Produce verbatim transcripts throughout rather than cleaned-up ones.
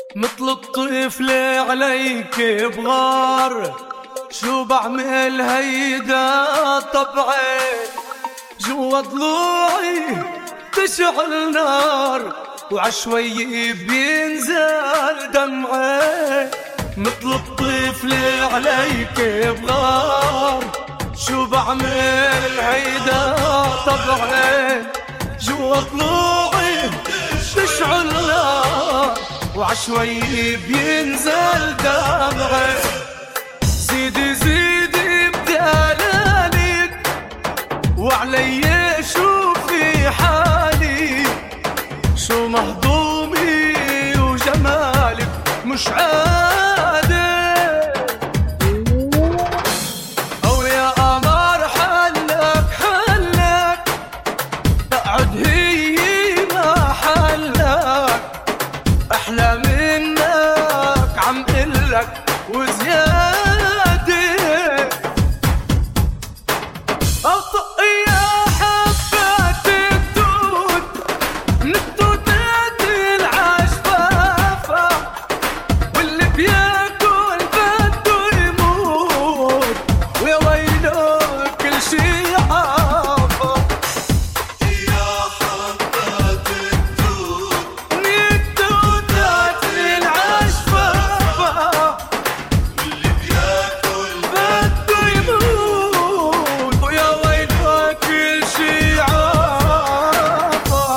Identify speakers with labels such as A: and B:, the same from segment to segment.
A: مثل الطفل عليك بغار، شو بعمل هيدا طبعي، جوا ضلوعي تشعل نار وعشوي بينزل دمعي. مثل الطفل عليك بغار، شو بعمل هيدا طبعي، جوا ضلوعي تشعل نار وعشوي بينزل دمعي. زيدي زيدي بدلالك وعلي شوفي حالي، شو مهضومي وجمالك مش عادي. أو يا قمر حلك حلك اقعد هي محلك، أحلى منك عم قلك وزيادة. أطق يا حبات الدود من الدودات العشفافة، واللي بياكل بده يموت ويا ويله كل شي عافى. يا حبات الدود من الدودات العشفافة، واللي بياكل بده يموت ويا ويله كل شي عافى.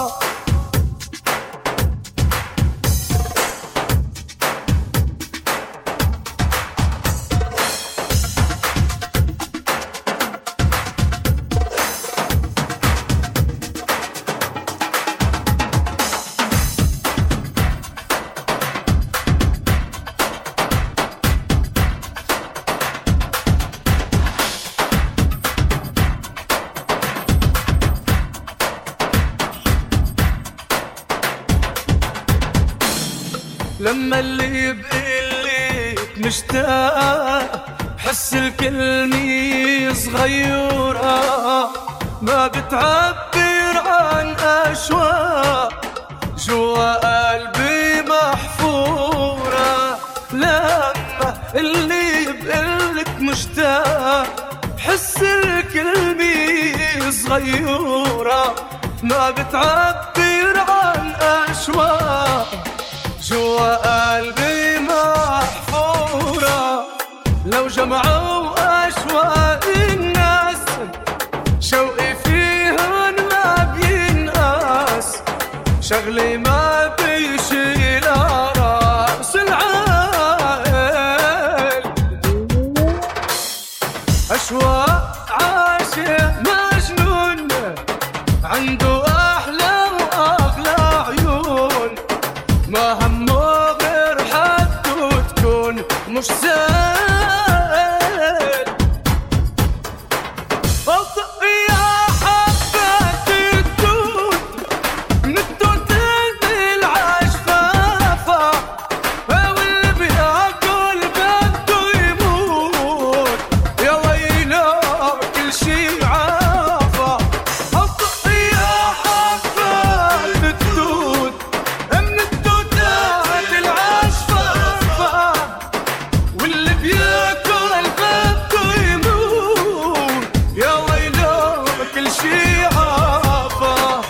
A: لما اللي بقلك مشتاق حس الكلمة صغيرة، ما بتعبر عن أشواق جوا قلبي محفورة. لما اللي بقلك مشتاق حس الكلمة صغيرة، ما بتعبر عن أشواق جوا قلبي محفورة. لو جمعوا أشواق الناس شوقي فيهن ما بينقاس، شغلي ما بيشيل راس العائل. أشواق عاشق مجنون عنده أحلى وأغلى عيون، ما همه غير حده تكون مش سهل. أطق يا حبات الدود من الدودات العشفافة، واللي بياكل بده يموت يا ويله كل شي عافى. أطق يا حبات الدود من الدودات العشفافة، واللي بياكل بده يموت يا ويله كل شي عافى.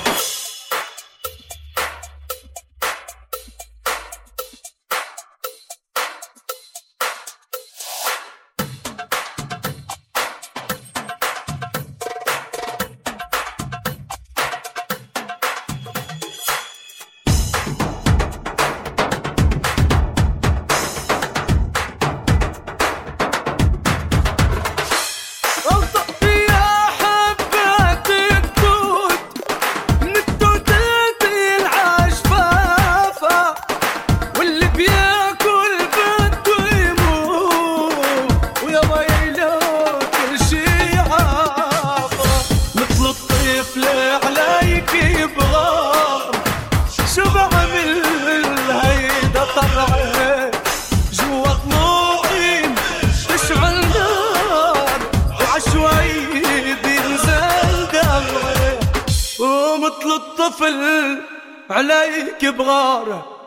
A: أطق يا حبات الدود من الدودات العشفافة، واللي بياكل بده يموت ويا ويله كل شي عافى. مثل الطفل عليك بغار، شو بعمل هيدا طبعي، جوا ضلوعي تشعل نار وعشوي بينزل دمعي. ومثل الطفل عليك بغار،